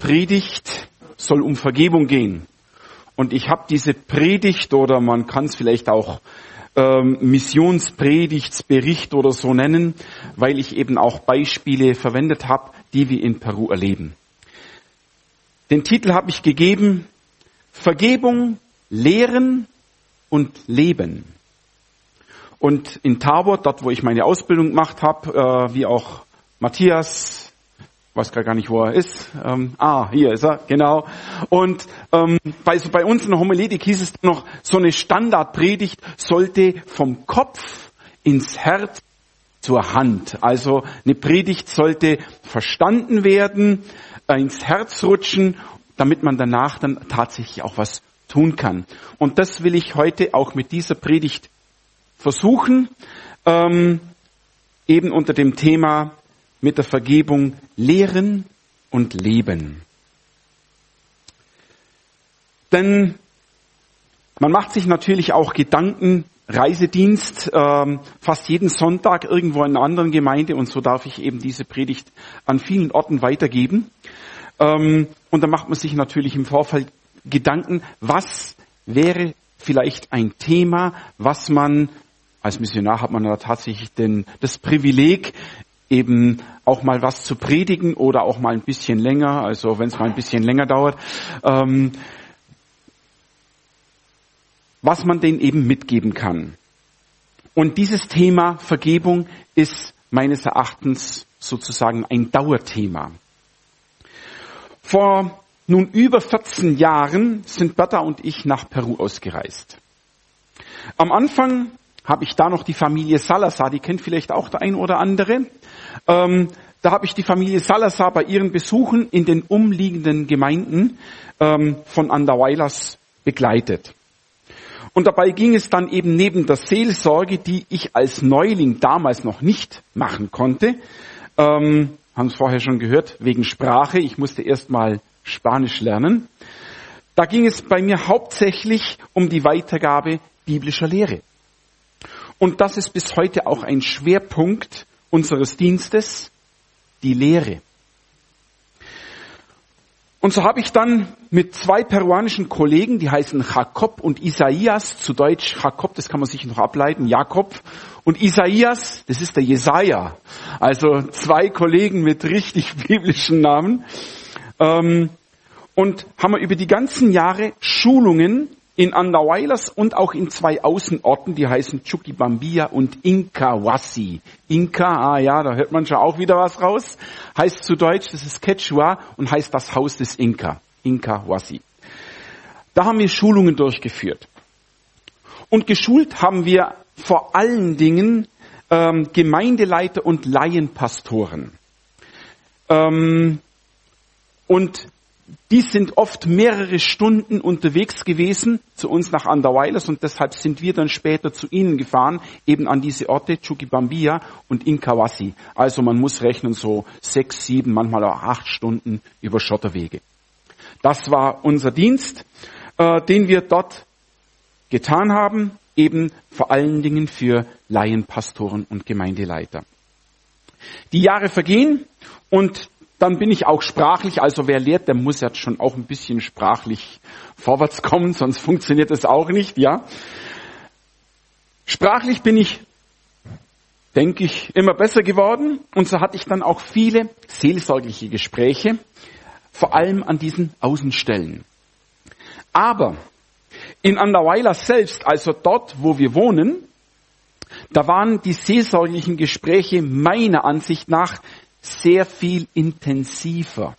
Predigt soll um Vergebung gehen. Und ich habe diese Predigt, oder man kann es vielleicht auch Missionspredigtsbericht oder so nennen, weil ich eben auch Beispiele verwendet habe, die wir in Peru erleben. Den Titel habe ich gegeben: Vergebung, Lehren und Leben. Und in Tabor, dort wo ich meine Ausbildung gemacht habe, wie auch Matthias, weiß gar nicht, wo er ist. Hier ist er, genau. Und bei uns in der Homiletik hieß es noch, so eine Standardpredigt sollte vom Kopf ins Herz zur Hand. Also eine Predigt sollte verstanden werden, ins Herz rutschen, damit man danach dann tatsächlich auch was tun kann. Und das will ich heute auch mit dieser Predigt versuchen, eben unter dem Thema mit der Vergebung lehren und leben. Denn man macht sich natürlich auch Gedanken, Reisedienst, fast jeden Sonntag irgendwo in einer anderen Gemeinde, und so darf ich eben diese Predigt an vielen Orten weitergeben. Und da macht man sich natürlich im Vorfeld Gedanken, was wäre vielleicht ein Thema, was man, als Missionar hat man da tatsächlich das Privileg, eben auch mal was zu predigen oder auch mal ein bisschen länger, also wenn es mal ein bisschen länger dauert, was man denen eben mitgeben kann. Und dieses Thema Vergebung ist meines Erachtens sozusagen ein Dauerthema. Vor nun über 14 Jahren sind Berta und ich nach Peru ausgereist. Am Anfang habe ich da noch die Familie Salazar, die kennt vielleicht auch der ein oder andere. Da habe ich die Familie Salazar bei ihren Besuchen in den umliegenden Gemeinden von Andahuaylas begleitet. Und dabei ging es dann eben neben der Seelsorge, die ich als Neuling damals noch nicht machen konnte, haben es vorher schon gehört, wegen Sprache, ich musste erst mal Spanisch lernen. Da ging es bei mir hauptsächlich um die Weitergabe biblischer Lehre. Und das ist bis heute auch ein Schwerpunkt unseres Dienstes, die Lehre. Und so habe ich dann mit 2 peruanischen Kollegen, die heißen Jacob und Isaias, zu Deutsch Jacob, das kann man sich noch ableiten, Jakob, und Isaias, das ist der Jesaja. Also 2 Kollegen mit richtig biblischen Namen. Und haben wir über die ganzen Jahre Schulungen in Andahuaylas und auch in 2 Außenorten, die heißen Chuquibambilla und Incahuasi. Inca, da hört man schon auch wieder was raus, heißt zu Deutsch, das ist Quechua und heißt das Haus des Inca, Incahuasi. Da haben wir Schulungen durchgeführt. Und geschult haben wir vor allen Dingen Gemeindeleiter und Laienpastoren. Und die sind oft mehrere Stunden unterwegs gewesen zu uns nach Andahuaylas, und deshalb sind wir dann später zu ihnen gefahren, eben an diese Orte, Chuquibambilla und Incahuasi. Also man muss rechnen so 6, 7, manchmal auch 8 Stunden über Schotterwege. Das war unser Dienst, den wir dort getan haben, eben vor allen Dingen für Laienpastoren und Gemeindeleiter. Die Jahre vergehen und dann bin ich auch sprachlich, also wer lehrt, der muss jetzt schon auch ein bisschen sprachlich vorwärts kommen, sonst funktioniert das auch nicht, ja. Sprachlich bin ich, denke ich, immer besser geworden, und so hatte ich dann auch viele seelsorgliche Gespräche, vor allem an diesen Außenstellen. Aber in Andahuaylas selbst, also dort, wo wir wohnen, da waren die seelsorglichen Gespräche meiner Ansicht nach sehr viel intensiver.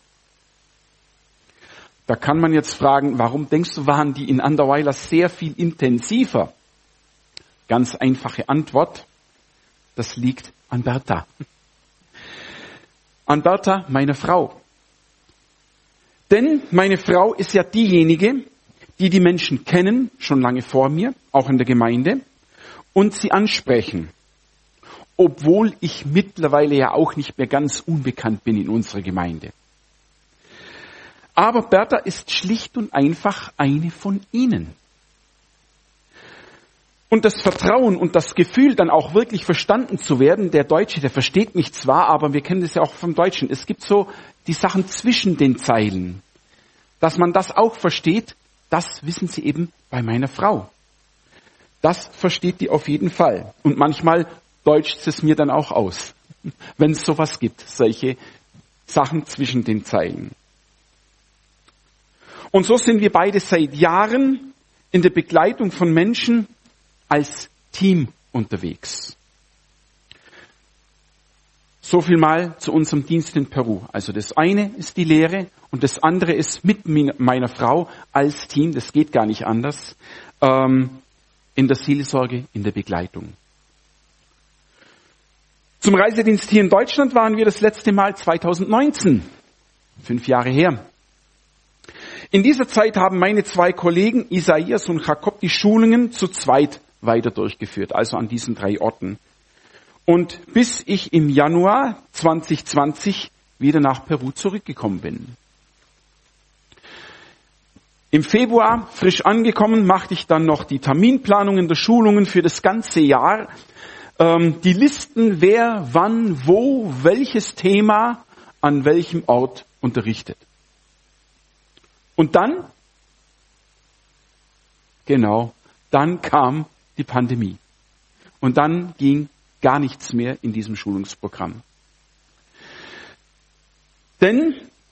Da kann man jetzt fragen, warum denkst du, waren die in Andahuaylas sehr viel intensiver? Ganz einfache Antwort, das liegt an Berta. An Berta, meine Frau. Denn meine Frau ist ja diejenige, die die Menschen kennen, schon lange vor mir, auch in der Gemeinde, und sie ansprechen. Obwohl ich mittlerweile ja auch nicht mehr ganz unbekannt bin in unserer Gemeinde. Aber Berta ist schlicht und einfach eine von ihnen. Und das Vertrauen und das Gefühl, dann auch wirklich verstanden zu werden, der Deutsche, der versteht mich zwar, aber wir kennen das ja auch vom Deutschen. Es gibt so die Sachen zwischen den Zeilen, dass man das auch versteht, das wissen Sie eben bei meiner Frau. Das versteht die auf jeden Fall. Und manchmal deutscht es mir dann auch aus, wenn es sowas gibt, solche Sachen zwischen den Zeilen. Und so sind wir beide seit Jahren in der Begleitung von Menschen als Team unterwegs. So viel mal zu unserem Dienst in Peru. Also das eine ist die Lehre und das andere ist mit meiner Frau als Team, das geht gar nicht anders, in der Seelsorge, in der Begleitung. Zum Reisedienst hier in Deutschland waren wir das letzte Mal 2019, 5 Jahre her. In dieser Zeit haben meine 2 Kollegen, Isaias und Jakob, die Schulungen zu zweit weiter durchgeführt, also an diesen 3 Orten. Und bis ich im Januar 2020 wieder nach Peru zurückgekommen bin. Im Februar, frisch angekommen, machte ich dann noch die Terminplanungen der Schulungen für das ganze Jahr. Die Listen, wer, wann, wo, welches Thema, an welchem Ort unterrichtet. Und dann, dann kam die Pandemie. Und dann ging gar nichts mehr in diesem Schulungsprogramm. Denn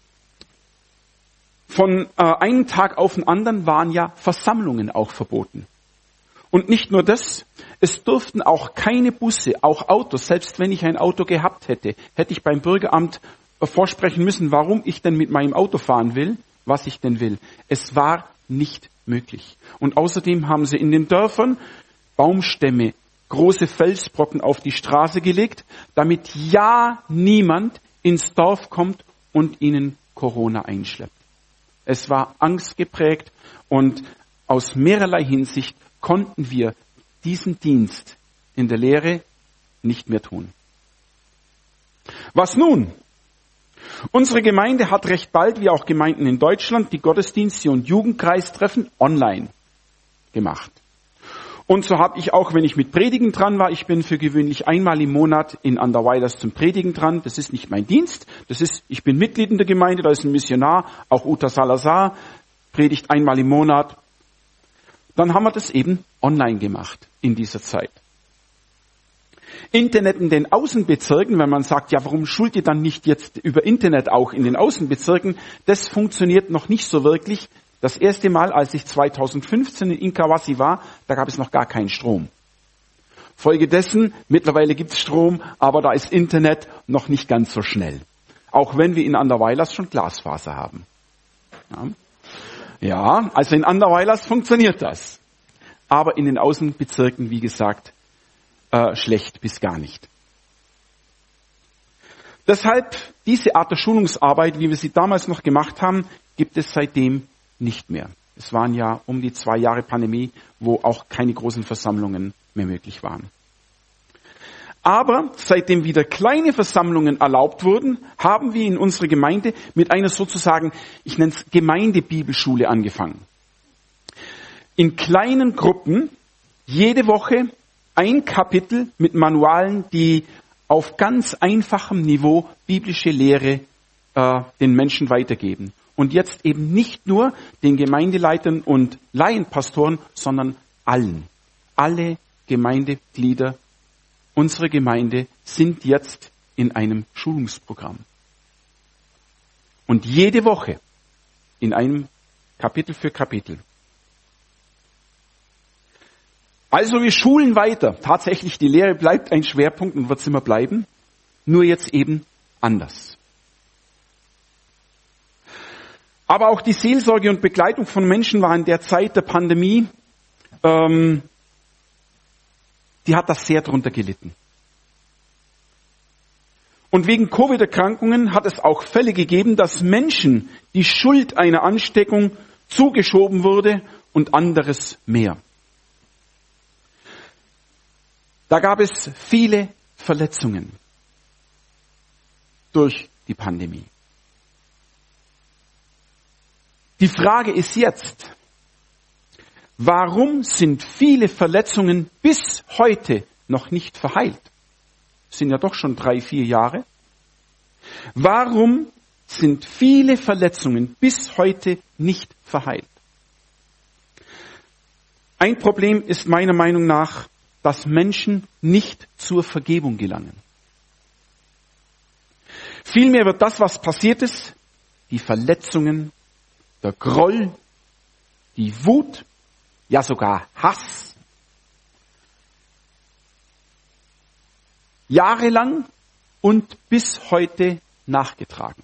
von einem Tag auf den anderen waren ja Versammlungen auch verboten. Und nicht nur das, es durften auch keine Busse, auch Autos, selbst wenn ich ein Auto gehabt hätte, hätte ich beim Bürgeramt vorsprechen müssen, warum ich denn mit meinem Auto fahren will, was ich denn will. Es war nicht möglich. Und außerdem haben sie in den Dörfern Baumstämme, große Felsbrocken auf die Straße gelegt, damit ja niemand ins Dorf kommt und ihnen Corona einschleppt. Es war angstgeprägt und aus mehrerlei Hinsicht konnten wir diesen Dienst in der Lehre nicht mehr tun. Was nun? Unsere Gemeinde hat recht bald, wie auch Gemeinden in Deutschland, die Gottesdienste und Jugendkreistreffen online gemacht. Und so habe ich auch, wenn ich mit Predigen dran war, ich bin für gewöhnlich einmal im Monat in Anderweilers zum Predigen dran. Das ist nicht mein Dienst, ich bin Mitglied in der Gemeinde, da ist ein Missionar, auch Uta Salazar, predigt einmal im Monat. Dann haben wir das eben online gemacht in dieser Zeit. Internet in den Außenbezirken, wenn man sagt, ja, warum schult ihr dann nicht jetzt über Internet auch in den Außenbezirken? Das funktioniert noch nicht so wirklich. Das erste Mal, als ich 2015 in Inkawasi war, da gab es noch gar keinen Strom. Folgedessen, mittlerweile gibt es Strom, aber da ist Internet noch nicht ganz so schnell. Auch wenn wir in Anderweilers schon Glasfaser haben. Ja, also in Anderweilers funktioniert das. Aber in den Außenbezirken, wie gesagt, schlecht bis gar nicht. Deshalb, diese Art der Schulungsarbeit, wie wir sie damals noch gemacht haben, gibt es seitdem nicht mehr. Es waren ja um die 2 Jahre Pandemie, wo auch keine großen Versammlungen mehr möglich waren. Aber seitdem wieder kleine Versammlungen erlaubt wurden, haben wir in unserer Gemeinde mit einer sozusagen, ich nenne es Gemeindebibelschule angefangen. In kleinen Gruppen, jede Woche ein Kapitel mit Manualen, die auf ganz einfachem Niveau biblische Lehre den Menschen weitergeben. Und jetzt eben nicht nur den Gemeindeleitern und Laienpastoren, sondern allen. Alle Gemeindeglieder unserer Gemeinde sind jetzt in einem Schulungsprogramm. Und jede Woche in einem Kapitel für Kapitel. Also wir schulen weiter. Tatsächlich, die Lehre bleibt ein Schwerpunkt und wird es immer bleiben. Nur jetzt eben anders. Aber auch die Seelsorge und Begleitung von Menschen war in der Zeit der Pandemie, die hat das sehr drunter gelitten. Und wegen Covid-Erkrankungen hat es auch Fälle gegeben, dass Menschen die Schuld einer Ansteckung zugeschoben wurde und anderes mehr. Da gab es viele Verletzungen durch die Pandemie. Die Frage ist jetzt, warum sind viele Verletzungen bis heute noch nicht verheilt? Das sind ja doch schon 3-4 Jahre. Warum sind viele Verletzungen bis heute nicht verheilt. Ein Problem ist meiner Meinung nach, dass Menschen nicht zur Vergebung gelangen. Vielmehr wird das, was passiert ist, die Verletzungen, der Groll, die Wut, ja sogar Hass, jahrelang und bis heute nachgetragen.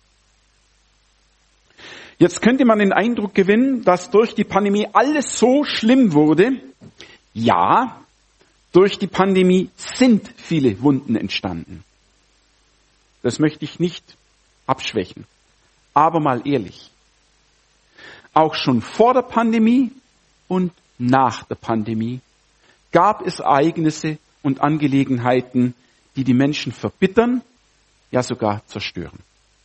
Jetzt könnte man den Eindruck gewinnen, dass durch die Pandemie alles so schlimm wurde. Ja, durch die Pandemie sind viele Wunden entstanden. Das möchte ich nicht abschwächen. Aber mal ehrlich, auch schon vor der Pandemie und nach der Pandemie gab es Ereignisse und Angelegenheiten, die die Menschen verbittern, ja sogar zerstören.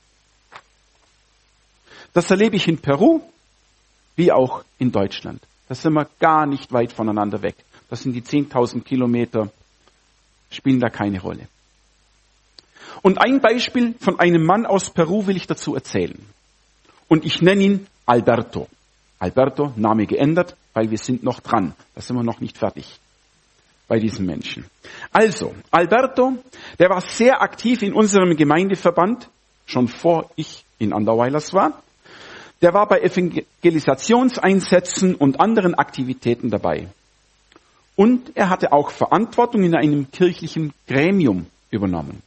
Das erlebe ich in Peru wie auch in Deutschland. Da sind wir gar nicht weit voneinander weg. Das sind die 10.000 Kilometer, spielen da keine Rolle. Und ein Beispiel von einem Mann aus Peru will ich dazu erzählen. Und ich nenne ihn Alberto. Alberto, Name geändert, weil wir sind noch dran. Da sind wir noch nicht fertig bei diesem Menschen. Also, Alberto, der war sehr aktiv in unserem Gemeindeverband, schon vor ich in Anderweilers war. Der war bei Evangelisationseinsätzen und anderen Aktivitäten dabei. Und er hatte auch Verantwortung in einem kirchlichen Gremium übernommen.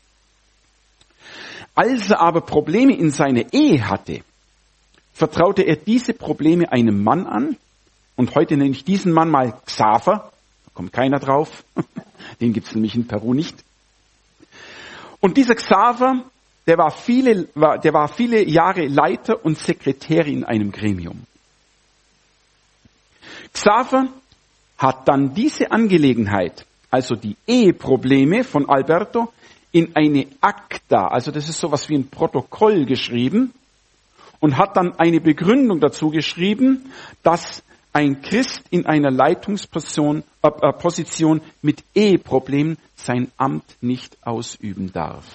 Als er aber Probleme in seiner Ehe hatte, vertraute er diese Probleme einem Mann an. Und heute nenne ich diesen Mann mal Xaver. Da kommt keiner drauf. Den gibt es nämlich in Peru nicht. Und dieser Xaver, der war viele Jahre Leiter und Sekretär in einem Gremium. Xaver hat dann diese Angelegenheit, also die Eheprobleme von Alberto, in eine Akta, also das ist sowas wie ein Protokoll geschrieben und hat dann eine Begründung dazu geschrieben, dass ein Christ in einer Leitungsposition mit Eheproblemen sein Amt nicht ausüben darf.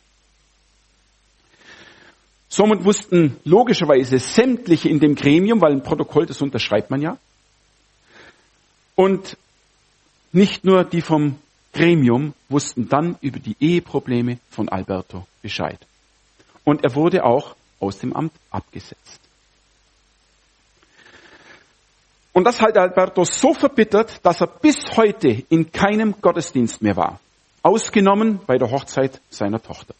Somit wussten logischerweise sämtliche in dem Gremium, weil ein Protokoll, das unterschreibt man ja. Und nicht nur die vom Gremium wussten dann über die Eheprobleme von Alberto Bescheid. Und er wurde auch aus dem Amt abgesetzt. Und das hat Alberto so verbittert, dass er bis heute in keinem Gottesdienst mehr war. Ausgenommen bei der Hochzeit seiner Tochter.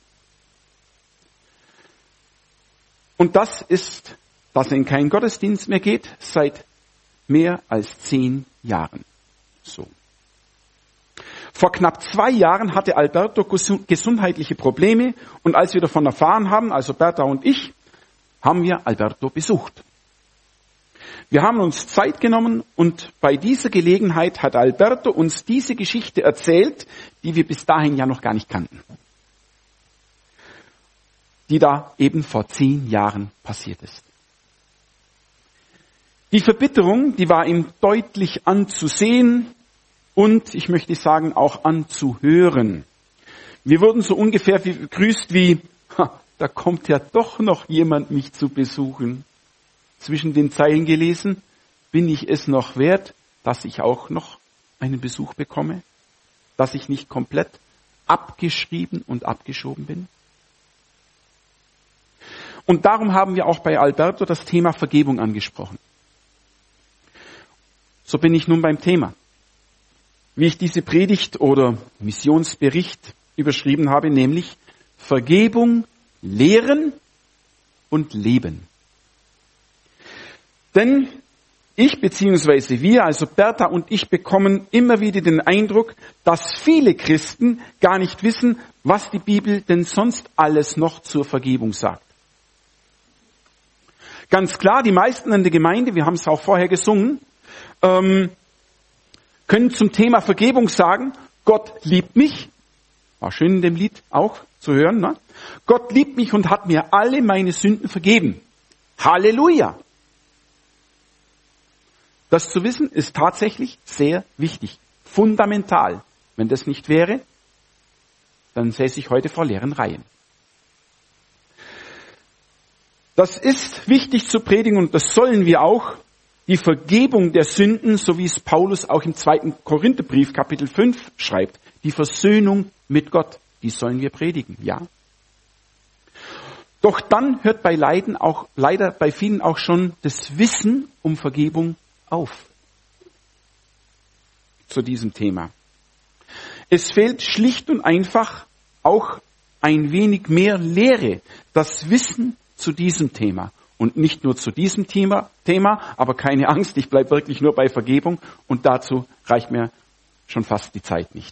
Und das ist, dass er in keinen Gottesdienst mehr geht, seit mehr als 10 Jahren. So. Vor knapp 2 Jahren hatte Alberto gesundheitliche Probleme und als wir davon erfahren haben, also Bertha und ich, haben wir Alberto besucht. Wir haben uns Zeit genommen und bei dieser Gelegenheit hat Alberto uns diese Geschichte erzählt, die wir bis dahin ja noch gar nicht kannten. Die da eben vor 10 Jahren passiert ist. Die Verbitterung, die war ihm deutlich anzusehen und, ich möchte sagen, auch anzuhören. Wir wurden so ungefähr begrüßt wie, da kommt ja doch noch jemand mich zu besuchen. Zwischen den Zeilen gelesen, bin ich es noch wert, dass ich auch noch einen Besuch bekomme? Dass ich nicht komplett abgeschrieben und abgeschoben bin? Und darum haben wir auch bei Alberto das Thema Vergebung angesprochen. So bin ich nun beim Thema. Wie ich diese Predigt oder Missionsbericht überschrieben habe, nämlich Vergebung lehren und leben. Denn ich bzw. wir, also Bertha und ich, bekommen immer wieder den Eindruck, dass viele Christen gar nicht wissen, was die Bibel denn sonst alles noch zur Vergebung sagt. Ganz klar, die meisten in der Gemeinde, wir haben es auch vorher gesungen, können zum Thema Vergebung sagen, Gott liebt mich. War schön in dem Lied auch zu hören. Ne? Gott liebt mich und hat mir alle meine Sünden vergeben. Halleluja! Das zu wissen ist tatsächlich sehr wichtig, fundamental. Wenn das nicht wäre, dann säße ich heute vor leeren Reihen. Das ist wichtig zu predigen und das sollen wir auch. Die Vergebung der Sünden, so wie es Paulus auch im 2. Korintherbrief Kapitel 5 schreibt. Die Versöhnung mit Gott, die sollen wir predigen, ja. Doch dann hört leider bei vielen auch schon das Wissen um Vergebung auf. Zu diesem Thema. Es fehlt schlicht und einfach auch ein wenig mehr Lehre, das Wissen zu diesem Thema. Und nicht nur zu diesem Thema, aber keine Angst, ich bleibe wirklich nur bei Vergebung und dazu reicht mir schon fast die Zeit nicht.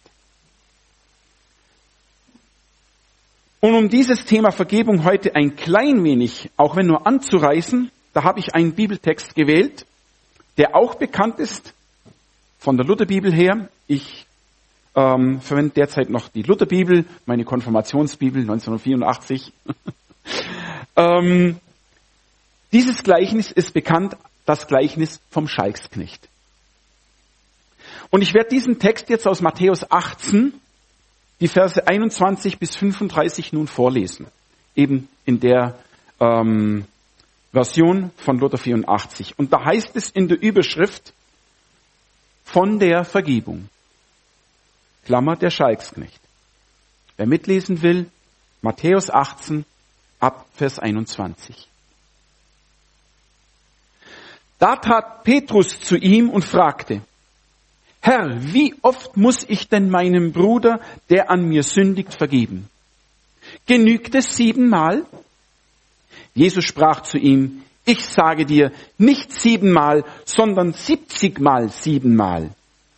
Und um dieses Thema Vergebung heute ein klein wenig, auch wenn nur anzureißen, da habe ich einen Bibeltext gewählt, der auch bekannt ist von der Lutherbibel her. Ich verwende derzeit noch die Lutherbibel, meine Konfirmationsbibel 1984. Dieses Gleichnis ist bekannt, das Gleichnis vom Schalksknecht. Und ich werde diesen Text jetzt aus Matthäus 18, die Verse 21 bis 35 nun vorlesen. Eben in der Version von Luther 84. Und da heißt es in der Überschrift von der Vergebung. Klammer der Schalksknecht. Wer mitlesen will, Matthäus 18 ab Vers 21. Da trat Petrus zu ihm und fragte, Herr, wie oft muss ich denn meinem Bruder, der an mir sündigt, vergeben? Genügt es 7-mal? Jesus sprach zu ihm, ich sage dir, nicht 7-mal, sondern 70-mal 7-mal.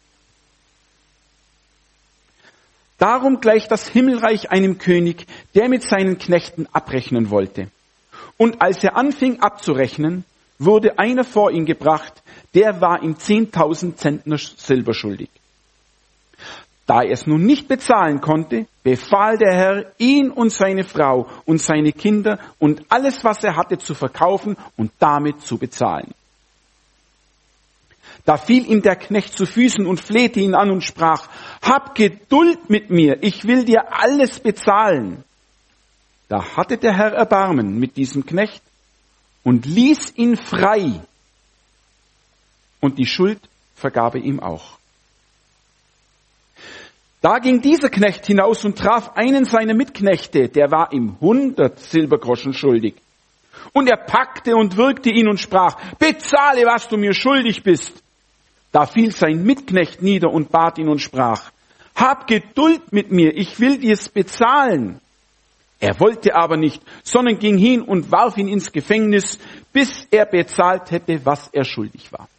Darum gleicht das Himmelreich einem König, der mit seinen Knechten abrechnen wollte. Und als er anfing abzurechnen, wurde einer vor ihn gebracht, der war ihm 10.000 Zentner Silber schuldig. Da er es nun nicht bezahlen konnte, befahl der Herr, ihn und seine Frau und seine Kinder und alles, was er hatte, zu verkaufen und damit zu bezahlen. Da fiel ihm der Knecht zu Füßen und flehte ihn an und sprach, hab Geduld mit mir, ich will dir alles bezahlen. Da hatte der Herr Erbarmen mit diesem Knecht und ließ ihn frei. Und die Schuld vergab er ihm auch. Da ging dieser Knecht hinaus und traf einen seiner Mitknechte, der war ihm 100 Silbergroschen schuldig. Und er packte und würgte ihn und sprach, bezahle, was du mir schuldig bist. Da fiel sein Mitknecht nieder und bat ihn und sprach, hab Geduld mit mir, ich will dir's bezahlen. Er wollte aber nicht, sondern ging hin und warf ihn ins Gefängnis, bis er bezahlt hätte, was er schuldig war.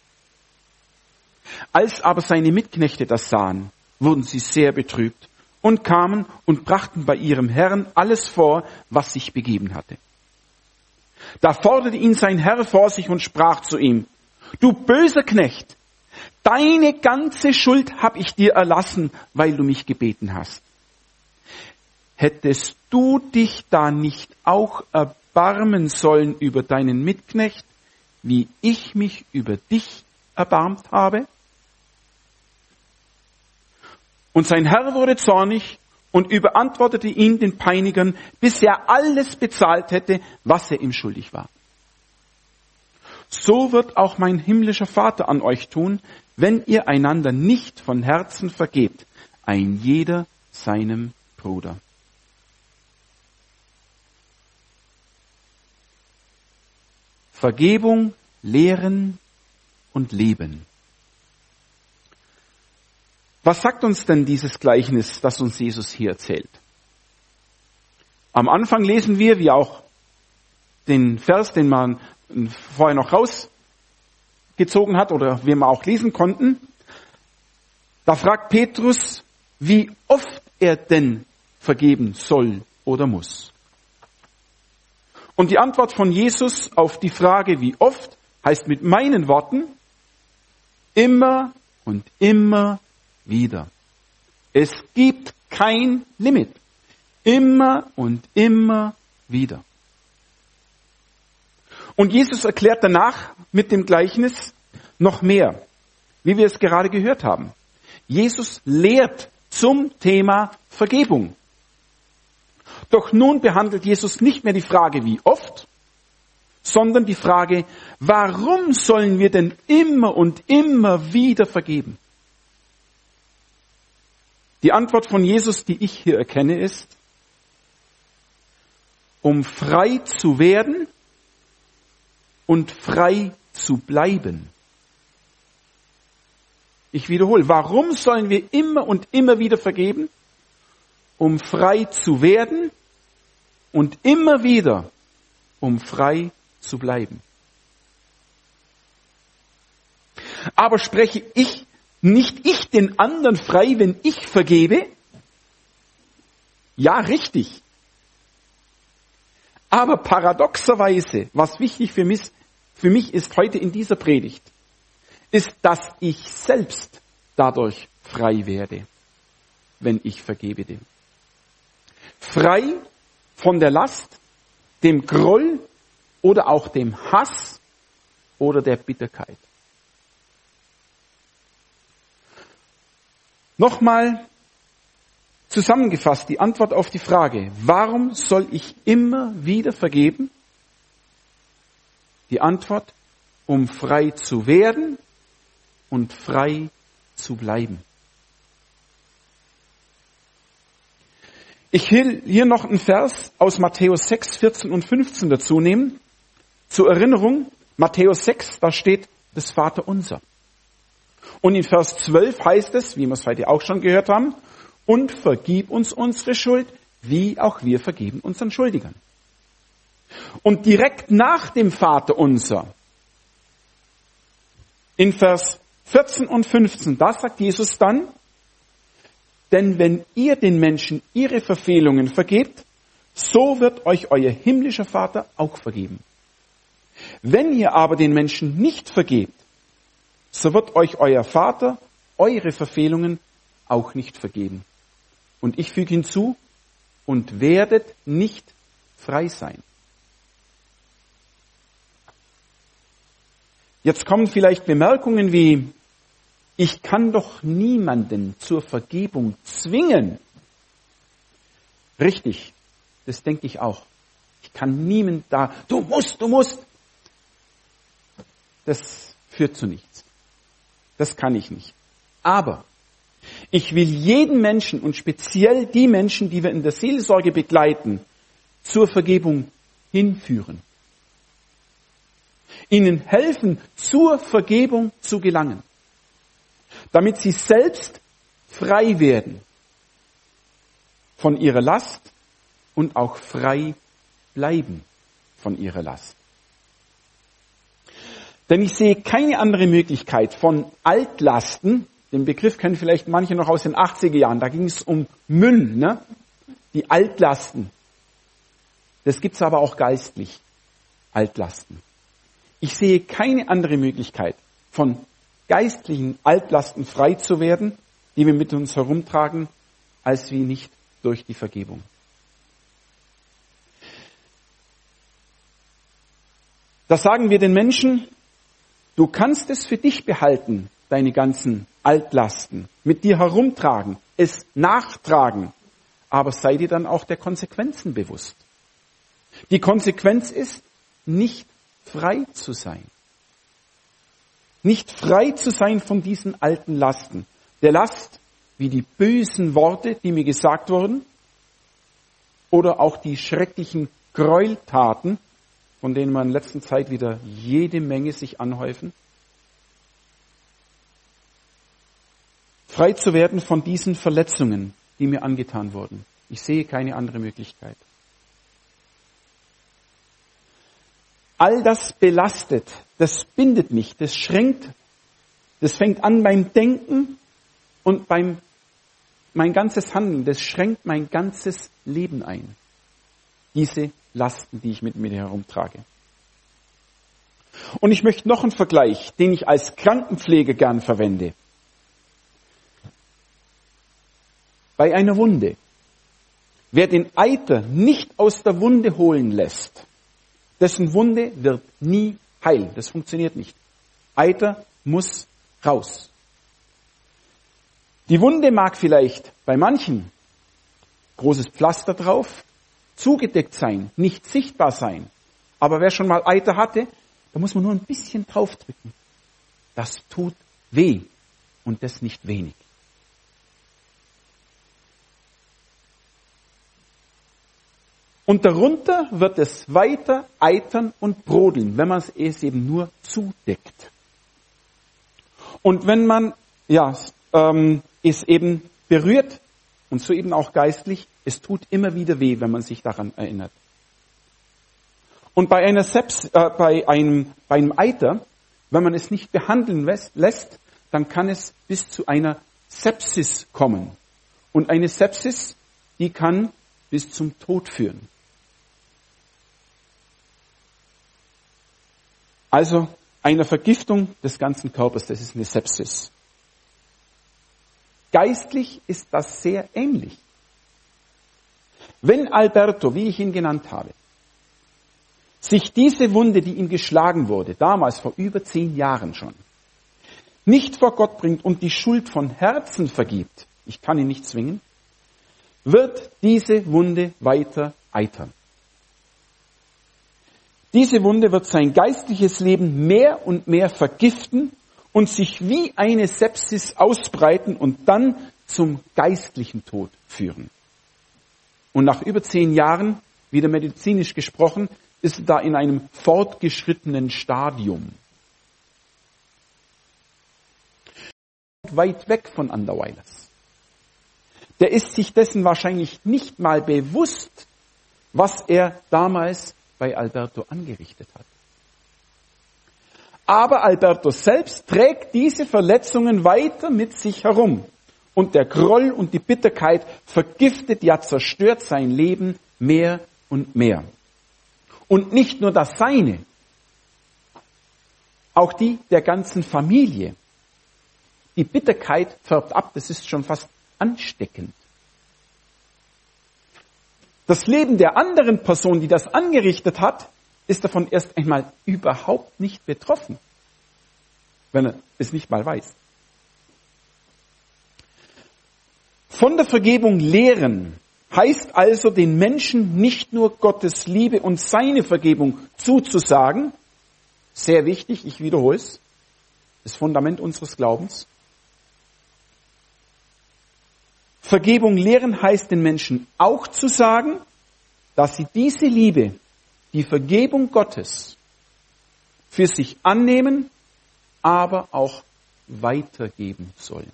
Als aber seine Mitknechte das sahen, wurden sie sehr betrübt und kamen und brachten bei ihrem Herrn alles vor, was sich begeben hatte. Da forderte ihn sein Herr vor sich und sprach zu ihm, du böser Knecht, deine ganze Schuld habe ich dir erlassen, weil du mich gebeten hast. Hättest du dich da nicht auch erbarmen sollen über deinen Mitknecht, wie ich mich über dich erbarmt habe? Und sein Herr wurde zornig und überantwortete ihn den Peinigern, bis er alles bezahlt hätte, was er ihm schuldig war. So wird auch mein himmlischer Vater an euch tun, wenn ihr einander nicht von Herzen vergebt, ein jeder seinem Bruder. Vergebung, Lehren und Leben. Was sagt uns denn dieses Gleichnis, das uns Jesus hier erzählt? Am Anfang lesen wir, wie auch den Vers, den man vorher noch rausgezogen hat oder wir auch lesen konnten. Da fragt Petrus, wie oft er denn vergeben soll oder muss. Und die Antwort von Jesus auf die Frage, wie oft, heißt mit meinen Worten, immer und immer wieder. Es gibt kein Limit. Immer und immer wieder. Und Jesus erklärt danach mit dem Gleichnis noch mehr, wie wir es gerade gehört haben. Jesus lehrt zum Thema Vergebung. Doch nun behandelt Jesus nicht mehr die Frage, wie oft, sondern die Frage, warum sollen wir denn immer und immer wieder vergeben? Die Antwort von Jesus, die ich hier erkenne, ist, um frei zu werden und frei zu bleiben. Ich wiederhole, warum sollen wir immer und immer wieder vergeben? Um frei zu werden und immer wieder, um frei zu bleiben. Aber spreche nicht ich den anderen frei, wenn ich vergebe? Ja, richtig. Aber paradoxerweise, was wichtig für mich ist heute in dieser Predigt, ist, dass ich selbst dadurch frei werde, wenn ich vergebe dem. Frei von der Last, dem Groll oder auch dem Hass oder der Bitterkeit. Nochmal zusammengefasst die Antwort auf die Frage, warum soll ich immer wieder vergeben? Die Antwort, um frei zu werden und frei zu bleiben. Ich will hier noch einen Vers aus Matthäus 6, 14 und 15 dazu nehmen. Zur Erinnerung, Matthäus 6, da steht das Vaterunser. Und in Vers 12 heißt es, wie wir es heute auch schon gehört haben, und vergib uns unsere Schuld, wie auch wir vergeben unseren Schuldigern. Und direkt nach dem Vaterunser, in Vers 14 und 15, da sagt Jesus dann, denn wenn ihr den Menschen ihre Verfehlungen vergebt, so wird euch euer himmlischer Vater auch vergeben. Wenn ihr aber den Menschen nicht vergebt, so wird euch euer Vater eure Verfehlungen auch nicht vergeben. Und ich füge hinzu, und werdet nicht frei sein. Jetzt kommen vielleicht Bemerkungen wie, ich kann doch niemanden zur Vergebung zwingen. Richtig, das denke ich auch. Ich kann niemanden da, du musst. Das führt zu nichts. Das kann ich nicht. Aber ich will jeden Menschen und speziell die Menschen, die wir in der Seelsorge begleiten, zur Vergebung hinführen. Ihnen helfen, zur Vergebung zu gelangen, damit sie selbst frei werden von ihrer Last und auch frei bleiben von ihrer Last. Denn ich sehe keine andere Möglichkeit von Altlasten, den Begriff kennen vielleicht manche noch aus den 80er Jahren, da ging es um Müll, ne? Die Altlasten. Das gibt's aber auch geistlich, Altlasten. Ich sehe keine andere Möglichkeit, von geistlichen Altlasten frei zu werden, die wir mit uns herumtragen, als wie nicht durch die Vergebung. Da sagen wir den Menschen, du kannst es für dich behalten, deine ganzen Altlasten, mit dir herumtragen, es nachtragen, aber sei dir dann auch der Konsequenzen bewusst. Die Konsequenz ist, nicht frei zu sein. Nicht frei zu sein von diesen alten Lasten. Der Last, wie die bösen Worte, die mir gesagt wurden, oder auch die schrecklichen Gräueltaten, von denen man in letzter Zeit wieder jede Menge sich anhäufen. Frei zu werden von diesen Verletzungen, die mir angetan wurden. Ich sehe keine andere Möglichkeit. All das belastet, das bindet mich, das schränkt, das fängt an beim Denken und mein ganzes Handeln, das schränkt mein ganzes Leben ein. Diese Lasten, die ich mit mir herumtrage. Und ich möchte noch einen Vergleich, den ich als Krankenpfleger gern verwende. Bei einer Wunde. Wer den Eiter nicht aus der Wunde holen lässt, dessen Wunde wird nie heilen. Das funktioniert nicht. Eiter muss raus. Die Wunde mag vielleicht bei manchen großes Pflaster drauf, zugedeckt sein, nicht sichtbar sein. Aber wer schon mal Eiter hatte, da muss man nur ein bisschen draufdrücken. Das tut weh und das nicht wenig. Und darunter wird es weiter eitern und brodeln, wenn man es eben nur zudeckt. Und wenn man es eben berührt, und so eben auch geistlich, es tut immer wieder weh, wenn man sich daran erinnert. Und bei einem Eiter, wenn man es nicht behandeln lässt, dann kann es bis zu einer Sepsis kommen. Und eine Sepsis, die kann bis zum Tod führen. Also eine Vergiftung des ganzen Körpers, das ist eine Sepsis. Geistlich ist das sehr ähnlich. Wenn Alberto, wie ich ihn genannt habe, sich diese Wunde, die ihm geschlagen wurde, damals vor über 10 Jahren schon, nicht vor Gott bringt und die Schuld von Herzen vergibt, ich kann ihn nicht zwingen, wird diese Wunde weiter eitern. Diese Wunde wird sein geistliches Leben mehr und mehr vergiften und sich wie eine Sepsis ausbreiten und dann zum geistlichen Tod führen. Und nach über 10 Jahren, wieder medizinisch gesprochen, ist er da in einem fortgeschrittenen Stadium. Weit weg von Anderweilers. Der ist sich dessen wahrscheinlich nicht mal bewusst, was er damals bei Alberto angerichtet hat. Aber Alberto selbst trägt diese Verletzungen weiter mit sich herum. Und der Groll und die Bitterkeit vergiftet, ja zerstört sein Leben mehr und mehr. Und nicht nur das Seine, auch die der ganzen Familie. Die Bitterkeit färbt ab, das ist schon fast ansteckend. Das Leben der anderen Person, die das angerichtet hat, ist davon erst einmal überhaupt nicht betroffen, wenn er es nicht mal weiß. Von der Vergebung lehren heißt also, den Menschen nicht nur Gottes Liebe und seine Vergebung zuzusagen, sehr wichtig, ich wiederhole es, das Fundament unseres Glaubens. Vergebung lehren heißt den Menschen auch zu sagen, dass sie diese Liebe, die Vergebung Gottes, für sich annehmen, aber auch weitergeben sollen.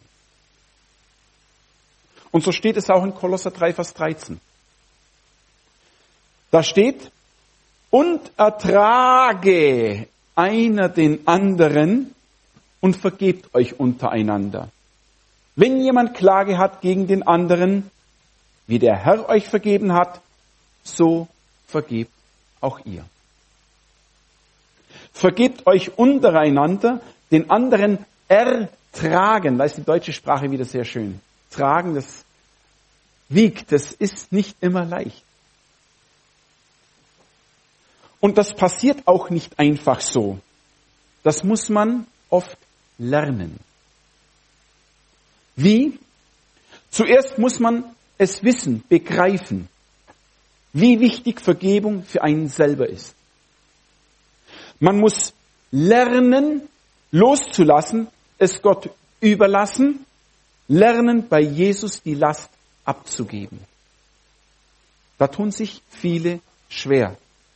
Und so steht es auch in Kolosser 3, Vers 13. Da steht, und ertrage einer den anderen und vergebt euch untereinander. Wenn jemand Klage hat gegen den anderen, wie der Herr euch vergeben hat, so vergebt auch ihr. Vergebt euch untereinander, den anderen ertragen. Da ist die deutsche Sprache wieder sehr schön. Tragen, das wiegt, das ist nicht immer leicht. Und das passiert auch nicht einfach so. Das muss man oft lernen. Wie? Zuerst muss man es wissen, begreifen, wie wichtig Vergebung für einen selber ist. Man muss lernen, loszulassen, es Gott überlassen, lernen, bei Jesus die Last abzugeben. Da tun sich viele schwer.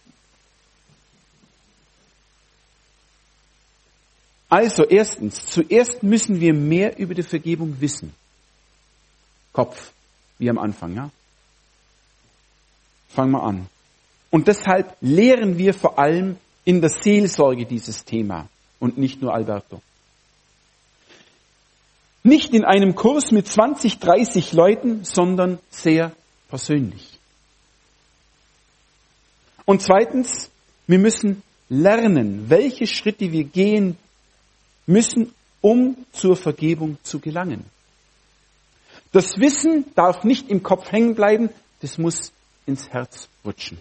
Also zuerst müssen wir mehr über die Vergebung wissen. Kopf, wie am Anfang, ja? Fangen wir an. Und deshalb lehren wir vor allem in der Seelsorge dieses Thema und nicht nur Alberto. Nicht in einem Kurs mit 20, 30 Leuten, sondern sehr persönlich. Und zweitens, wir müssen lernen, welche Schritte wir gehen müssen, um zur Vergebung zu gelangen. Das Wissen darf nicht im Kopf hängen bleiben, das muss ins Herz rutschen.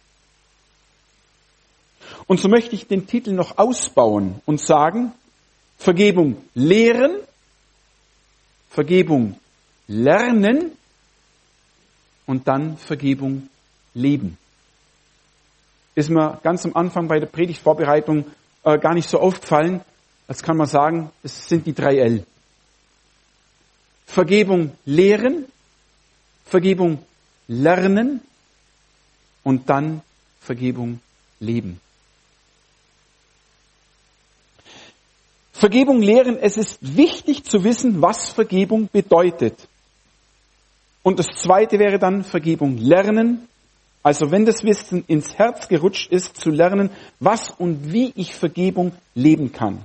Und so möchte ich den Titel noch ausbauen und sagen, Vergebung lehren, Vergebung lernen und dann Vergebung leben. ist mir ganz am Anfang bei der Predigtvorbereitung gar nicht so aufgefallen. Das kann man sagen, es sind die 3 L. Vergebung lehren, Vergebung lernen und dann Vergebung leben. Vergebung lehren, es ist wichtig zu wissen, was Vergebung bedeutet. Und das zweite wäre dann Vergebung lernen. Also wenn das Wissen ins Herz gerutscht ist, zu lernen, was und wie ich Vergebung leben kann.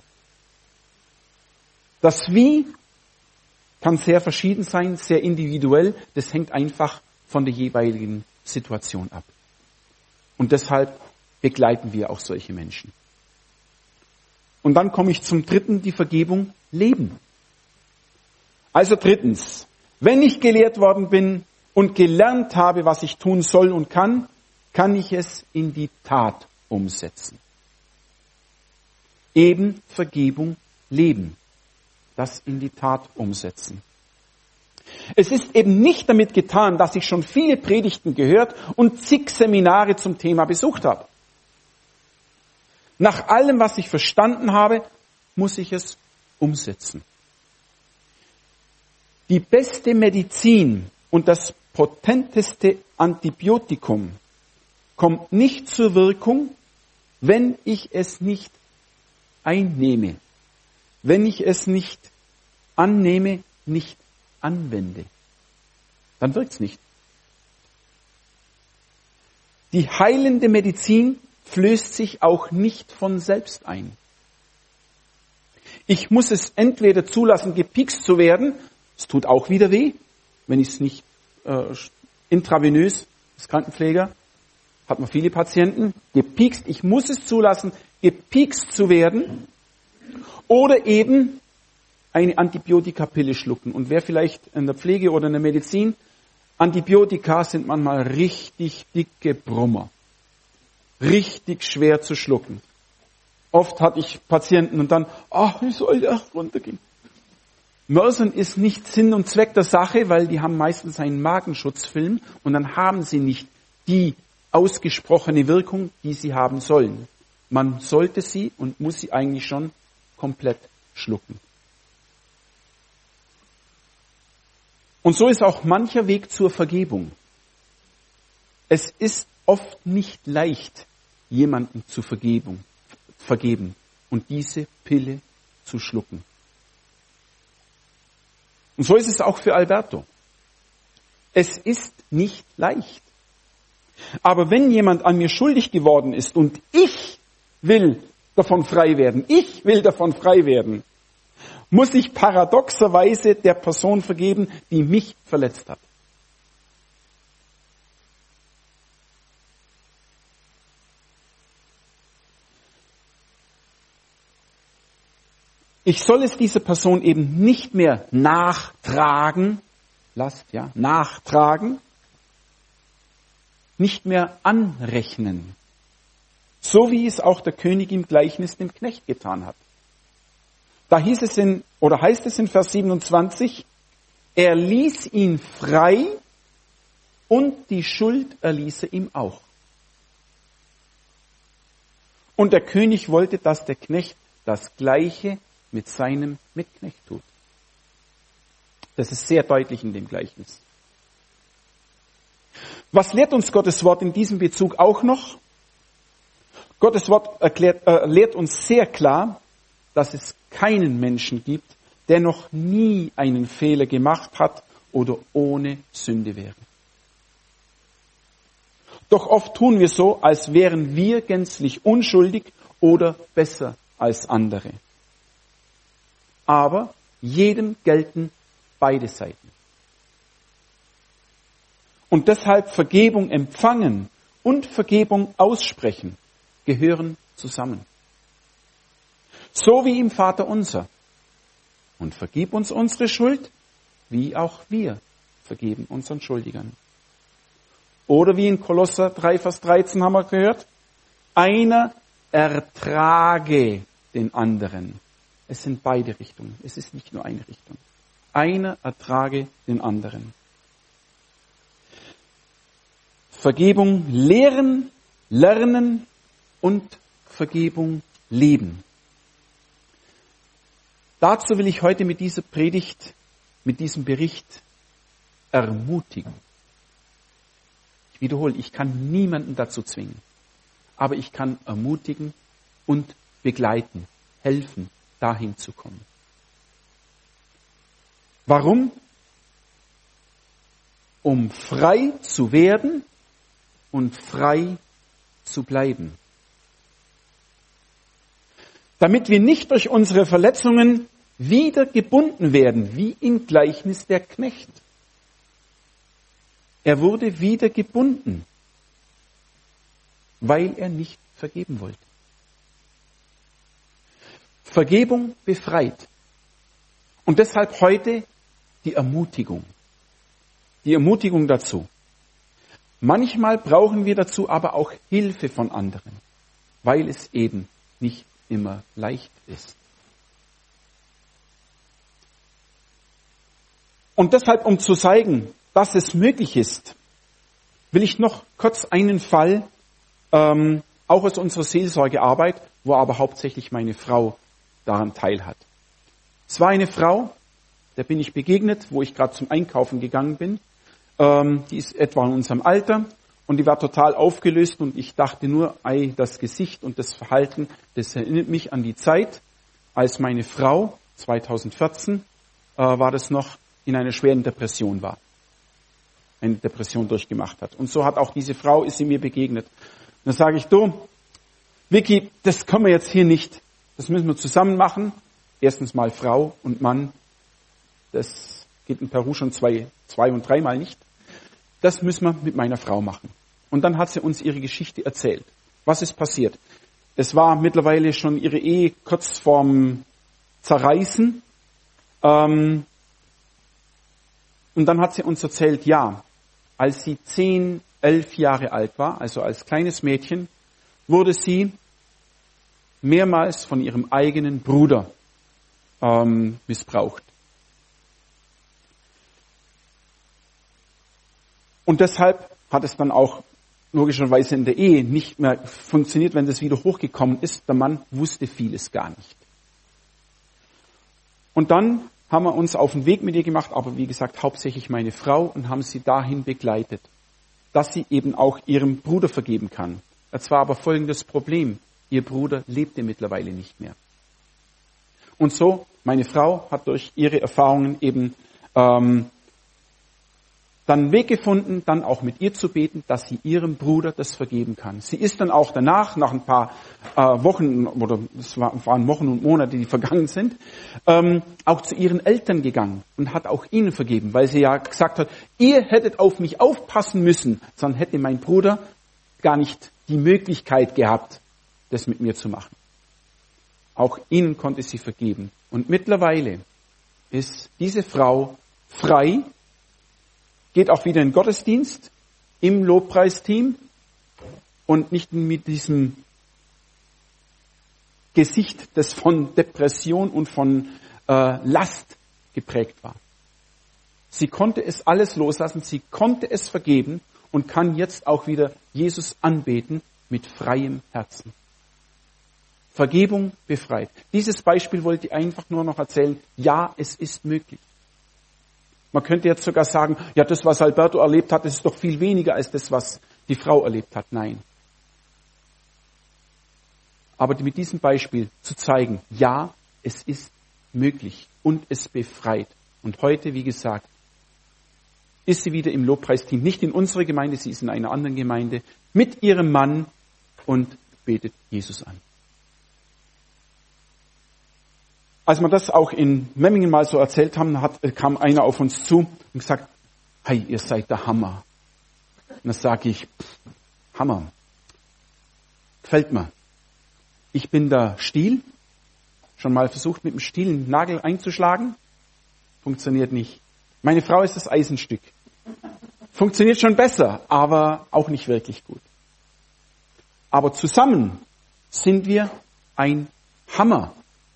Das Wie kann sehr verschieden sein, sehr individuell. Das hängt einfach von der jeweiligen Situation ab. Und deshalb begleiten wir auch solche Menschen. Und dann komme ich zum dritten, die Vergebung leben. Also drittens, wenn ich gelehrt worden bin und gelernt habe, was ich tun soll und kann ich es in die Tat umsetzen. Eben Vergebung leben. Das in die Tat umsetzen. Es ist eben nicht damit getan, dass ich schon viele Predigten gehört und zig Seminare zum Thema besucht habe. Nach allem, was ich verstanden habe, muss ich es umsetzen. Die beste Medizin und das potenteste Antibiotikum kommt nicht zur Wirkung, wenn ich es nicht einnehme, wenn ich es nicht annehme, nicht anwende. Dann wirkt's nicht. Die heilende Medizin flößt sich auch nicht von selbst ein. Ich muss es entweder zulassen, gepikst zu werden, es tut auch wieder weh, wenn ich es nicht intravenös, als Krankenpfleger, hat man viele Patienten, gepikst, ich muss es zulassen, gepikst zu werden, oder eben eine Antibiotikapille schlucken. Und wer vielleicht in der Pflege oder in der Medizin, Antibiotika sind manchmal richtig dicke Brummer. Richtig schwer zu schlucken. Oft hatte ich Patienten und dann, wie soll das runtergehen? Mörsern ist nicht Sinn und Zweck der Sache, weil die haben meistens einen Magenschutzfilm und dann haben sie nicht die ausgesprochene Wirkung, die sie haben sollen. Man sollte sie und muss sie eigentlich schon komplett schlucken. Und so ist auch mancher Weg zur Vergebung. Es ist oft nicht leicht, jemanden zu vergeben und diese Pille zu schlucken. Und so ist es auch für Alberto. Es ist nicht leicht. Aber wenn jemand an mir schuldig geworden ist und ich will davon frei werden, muss ich paradoxerweise der Person vergeben, die mich verletzt hat. Ich soll es dieser Person eben nicht mehr nachtragen, nicht mehr anrechnen. So wie es auch der König im Gleichnis dem Knecht getan hat. Da heißt es in Vers 27, er ließ ihn frei und die Schuld erließ er ihm auch. Und der König wollte, dass der Knecht das Gleiche mit seinem Mitknecht tut. Das ist sehr deutlich in dem Gleichnis. Was lehrt uns Gottes Wort in diesem Bezug auch noch? Gottes Wort lehrt uns sehr klar, dass es keinen Menschen gibt, der noch nie einen Fehler gemacht hat oder ohne Sünde wäre. Doch oft tun wir so, als wären wir gänzlich unschuldig oder besser als andere. Aber jedem gelten beide Seiten. Und deshalb Vergebung empfangen und Vergebung aussprechen gehören zusammen. So wie im Vater unser. Und vergib uns unsere Schuld, wie auch wir vergeben unseren Schuldigern. Oder wie in Kolosser 3, Vers 13 haben wir gehört, einer ertrage den anderen. Es sind beide Richtungen, es ist nicht nur eine Richtung. Einer ertrage den anderen. Vergebung lehren lernen und Vergebung leben. Dazu will ich heute mit dieser Predigt, mit diesem Bericht ermutigen. Ich wiederhole, ich kann niemanden dazu zwingen, aber ich kann ermutigen und begleiten, helfen, dahin zu kommen. Warum? Um frei zu werden und frei zu bleiben. Damit wir nicht durch unsere Verletzungen wieder gebunden werden, wie im Gleichnis der Knecht. Er wurde wieder gebunden, weil er nicht vergeben wollte. Vergebung befreit. Und deshalb heute die Ermutigung. Die Ermutigung dazu. Manchmal brauchen wir dazu aber auch Hilfe von anderen, weil es eben nicht immer leicht ist. Und deshalb, um zu zeigen, dass es möglich ist, will ich noch kurz einen Fall, auch aus unserer Seelsorgearbeit, wo aber hauptsächlich meine Frau daran teilhat. Es war eine Frau, der bin ich begegnet, wo ich gerade zum Einkaufen gegangen bin. Die ist etwa in unserem Alter und die war total aufgelöst und ich dachte nur, das Gesicht und das Verhalten, das erinnert mich an die Zeit, als meine Frau, 2014 war das noch, in einer schweren Depression war. Eine Depression durchgemacht hat. Und so hat auch diese Frau, ist sie mir begegnet. Und dann sage ich, du, Vicky, das können wir jetzt hier nicht. Das müssen wir zusammen machen. Erstens mal Frau und Mann. Das geht in Peru schon zwei- und dreimal nicht. Das müssen wir mit meiner Frau machen. Und dann hat sie uns ihre Geschichte erzählt. Was ist passiert? Es war mittlerweile schon ihre Ehe kurz vorm Zerreißen. Und dann hat sie uns erzählt, ja, als sie 10, 11 Jahre alt war, also als kleines Mädchen, wurde sie mehrmals von ihrem eigenen Bruder missbraucht. Und deshalb hat es dann auch logischerweise in der Ehe nicht mehr funktioniert, wenn das wieder hochgekommen ist. Der Mann wusste vieles gar nicht. Und dann haben wir uns auf den Weg mit ihr gemacht, aber wie gesagt, hauptsächlich meine Frau und haben sie dahin begleitet, dass sie eben auch ihrem Bruder vergeben kann. Das war aber folgendes Problem. Ihr Bruder lebte mittlerweile nicht mehr. Und so, meine Frau hat durch ihre Erfahrungen eben dann einen Weg gefunden, dann auch mit ihr zu beten, dass sie ihrem Bruder das vergeben kann. Sie ist dann auch danach, nach ein paar Wochen, oder es waren Wochen und Monate, die vergangen sind, auch zu ihren Eltern gegangen und hat auch ihnen vergeben, weil sie ja gesagt hat, ihr hättet auf mich aufpassen müssen, sonst hätte mein Bruder gar nicht die Möglichkeit gehabt, das mit mir zu machen. Auch ihnen konnte sie vergeben. Und mittlerweile ist diese Frau frei, geht auch wieder in den Gottesdienst, im Lobpreisteam und nicht mit diesem Gesicht, das von Depression und von Last geprägt war. Sie konnte es alles loslassen, sie konnte es vergeben und kann jetzt auch wieder Jesus anbeten mit freiem Herzen. Vergebung befreit. Dieses Beispiel wollte ich einfach nur noch erzählen. Ja, es ist möglich. Man könnte jetzt sogar sagen, ja, das, was Alberto erlebt hat, das ist doch viel weniger als das, was die Frau erlebt hat. Nein. Aber mit diesem Beispiel zu zeigen, ja, es ist möglich und es befreit. Und heute, wie gesagt, ist sie wieder im Lobpreisteam, nicht in unserer Gemeinde, sie ist in einer anderen Gemeinde, mit ihrem Mann und betet Jesus an. Als wir das auch in Memmingen mal so erzählt haben, kam einer auf uns zu und gesagt, hey, ihr seid der Hammer. Und dann sage ich, Hammer, gefällt mir. Ich bin der Stiel, schon mal versucht mit dem Stiel einen Nagel einzuschlagen, funktioniert nicht. Meine Frau ist das Eisenstück. Funktioniert schon besser, aber auch nicht wirklich gut. Aber zusammen sind wir ein Hammer.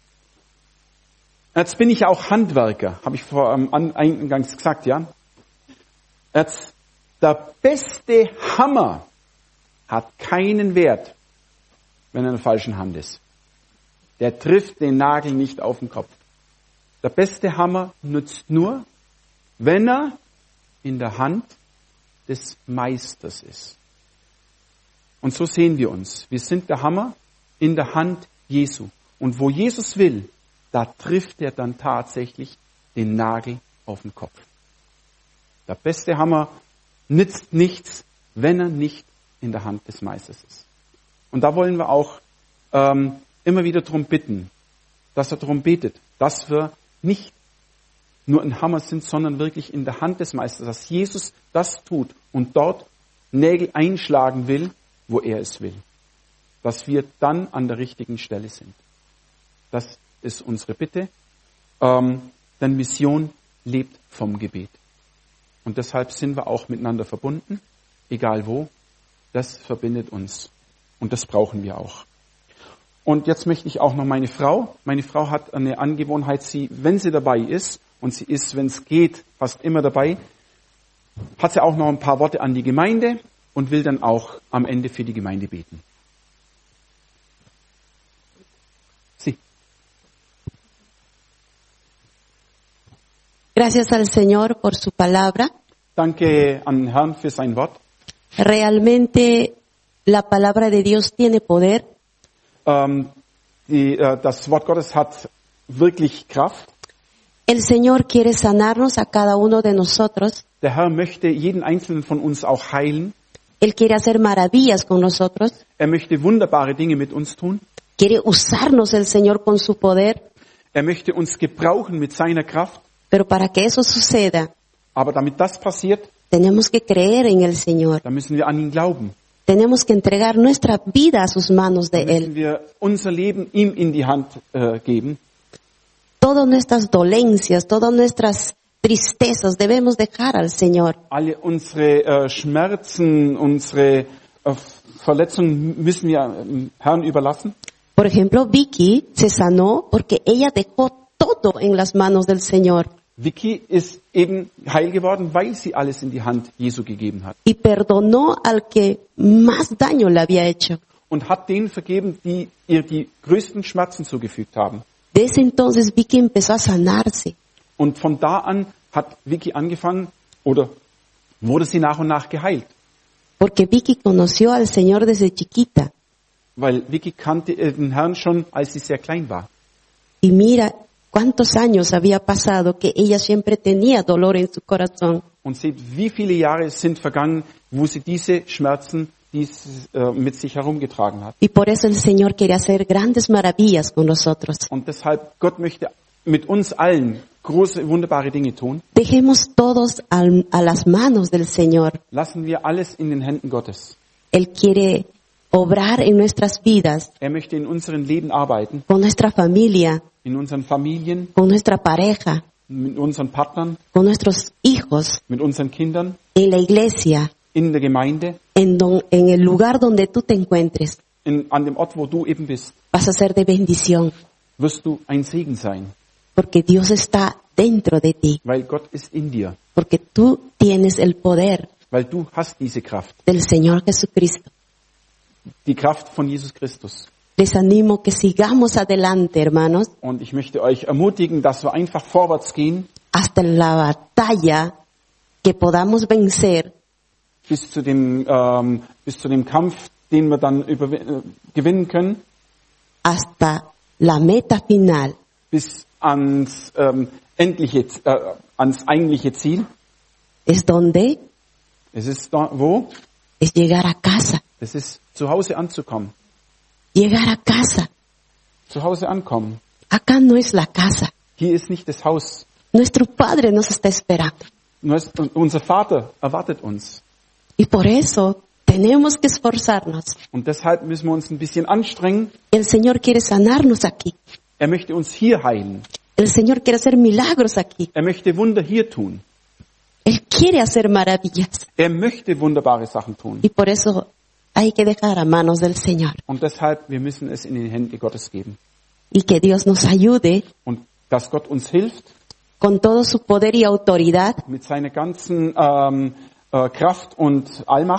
Jetzt bin ich ja auch Handwerker, habe ich vor eingangs gesagt, ja. Jetzt, der beste Hammer hat keinen Wert, wenn er in der falschen Hand ist. Der trifft den Nagel nicht auf den Kopf. Der beste Hammer nützt nur, wenn er in der Hand des Meisters ist. Und so sehen wir uns. Wir sind der Hammer in der Hand Jesu. Und wo Jesus will, da trifft er dann tatsächlich den Nagel auf den Kopf. Der beste Hammer nützt nichts, wenn er nicht in der Hand des Meisters ist. Und da wollen wir auch immer wieder darum bitten, dass er darum betet, dass wir nicht nur ein Hammer sind, sondern wirklich in der Hand des Meisters, dass Jesus das tut und dort Nägel einschlagen will, wo er es will. Dass wir dann an der richtigen Stelle sind. Das ist unsere Bitte. Denn Mission lebt vom Gebet. Und deshalb sind wir auch miteinander verbunden, egal wo. Das verbindet uns. Und das brauchen wir auch. Und jetzt möchte ich auch noch meine Frau hat eine Angewohnheit, wenn sie dabei ist, und sie ist, wenn es geht, fast immer dabei, hat sie auch noch ein paar Worte an die Gemeinde und will dann auch am Ende für die Gemeinde beten. Sie. Gracias al Señor por su palabra. Danke an Herrn für sein Wort. Realmente la palabra de Dios tiene poder. Das Wort Gottes hat wirklich Kraft. El Señor quiere sanarnos a cada uno de nosotros. Der Herr möchte jeden Einzelnen von uns auch heilen. Él quiere hacer maravillas con nosotros. Er möchte wunderbare Dinge mit uns tun. Quiere usarnos el Señor con su poder. Er möchte uns gebrauchen mit seiner Kraft. Pero para que eso suceda, Aber damit das passiert, tenemos que creer en el Señor. dann müssen wir an ihn glauben. Tenemos que entregar nuestra vida a sus manos de Dann müssen Él. wir unser Leben ihm in die Hand geben. Todas nuestras dolencias, todas nuestras tristezas debemos dejar al Señor. Alle unsere Schmerzen, unsere Verletzungen müssen wir dem Herrn überlassen. Por ejemplo, Vicky se sanó porque ella dejó todo en las manos del Señor Vicky ist eben heil geworden, weil sie alles in die Hand Jesu gegeben hat. y perdonó al que más daño le había hecho. Und hat denen vergeben, die ihr die größten Schmerzen zugefügt haben. Desde entonces Vicky empezó a sanarse. Und von da an hat Vicky angefangen, oder wurde sie nach und nach geheilt. Porque Vicky conoció al Señor desde chiquita. Weil Vicky kannte den Herrn schon, als sie sehr klein war. Y mira cuántos años había pasado que ella siempre tenía dolor en su corazón. Und seht, wie viele Jahre sind vergangen, wo sie diese Schmerzen mit sich herumgetragen hat. Y por eso el Señor quiere hacer grandes maravillas con nosotros. Und deshalb, Gott möchte mit uns allen große, wunderbare Dinge tun. Dejemos todos a las manos del Señor. Lassen wir alles in den Händen Gottes. Él quiere obrar en nuestras vidas, Er möchte in unseren Leben arbeiten, con nuestra familia, in unseren Familien, con nuestra pareja, mit unseren Partnern, con nuestros hijos, mit unseren Kindern, en la iglesia, in der Gemeinde, en el lugar donde tú te encuentres. an dem Ort, wo du eben bist. Vas a ser de bendición, Wirst du ein Segen sein, porque Dios está dentro de ti, weil Gott ist in dir, porque tú tienes el poder weil du hast diese Kraft, del Señor Jesucristo. die Kraft von Jesus Christus. Les animo que sigamos adelante, hermanos, Und ich möchte euch ermutigen, dass wir einfach vorwärts gehen, hasta la batalla que podamos vencer, bis zu dem Kampf, den wir dann gewinnen können, hasta la meta final. bis ans eigentliche Ziel. Es donde Es ist da, wo? es llegar a casa, Es ist zu Hause anzukommen. llegar a casa. Zu Hause ankommen. Acá no es la casa. Hier ist nicht das Haus. Nuestro Padre nos está esperando. Unser Vater erwartet uns. Y por eso tenemos que esforzarnos. Und deshalb müssen wir uns ein bisschen anstrengen. El Señor quiere sanarnos aquí. Er möchte uns hier heilen. El Señor quiere hacer milagros aquí. Er möchte Wunder hier tun. Él quiere hacer maravillas. Er möchte wunderbare Sachen tun. Y por eso hay que dejar a manos del Señor. Und deshalb, wir müssen es in die Hände Gottes geben. Y que Dios nos ayude Und dass Gott uns hilft, con todo su poder y autoridad mit seiner ganzen Kraft und Allmacht,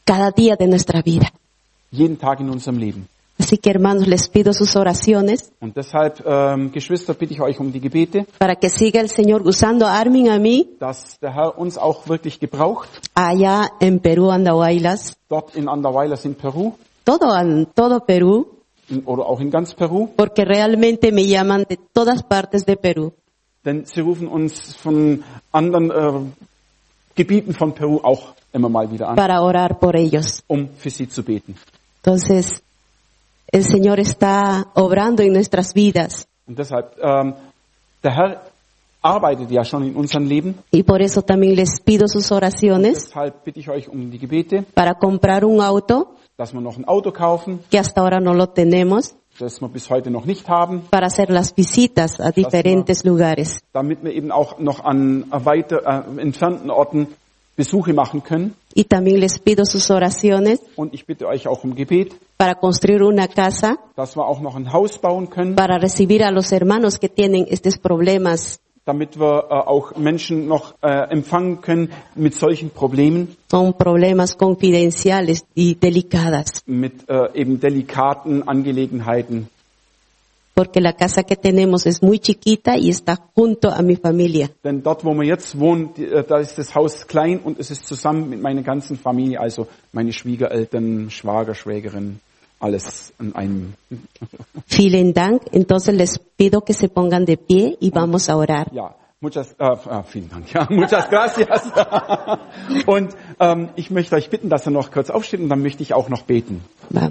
cada día de nuestra vida. Jeden Tag in unserem Leben. Así que hermanos, les pido sus oraciones Und deshalb, Geschwister, bitte ich euch um die Gebete, para que siga el Señor usando a Armin, a mí, dass der Herr uns auch wirklich gebraucht, allá en Perú, Andahuaylas, dort in Andahuaylas in Peru todo Perú, oder auch in ganz Peru. porque realmente me llaman de todas partes de Perú. Denn sie rufen uns von anderen Gebieten von Peru auch immer mal wieder an, Para orar por ellos. um für sie zu beten. Entonces, el Señor está obrando en nuestras vidas Und deshalb, der Herr arbeitet ja schon in unserem Leben. y por eso también les pido sus oraciones Deshalb bitte ich euch um die Gebete, para comprar un auto dass wir noch ein Auto kaufen, que hasta ahora no lo tenemos, das wir bis heute noch nicht haben, para hacer las visitas a diferentes lugares. damit wir eben auch noch an weiter entfernten Orten Besuche machen können. Y también les pido sus oraciones Und ich bitte euch auch um Gebet, para construir una casa, dass wir auch noch ein Haus bauen können, para recibir a los hermanos que tienen estos problemas. damit wir auch Menschen noch empfangen können mit solchen Problemen, Son problemas confidenciales y delicadas, mit eben delikaten Angelegenheiten. porque la casa que tenemos es muy chiquita y está junto a mi familia. Denn dort, wo wir jetzt wohnen, da ist das Haus klein und es ist zusammen mit meiner ganzen Familie, also meine Schwiegereltern, Schwager, Schwägerin, alles in einem. Vielen Dank. Entonces les pido que se pongan de pie y vamos a orar. Ja, vielen Dank. Ja, muchas gracias. Und ich möchte euch bitten, dass ihr noch kurz aufsteht und dann möchte ich auch noch beten. Va-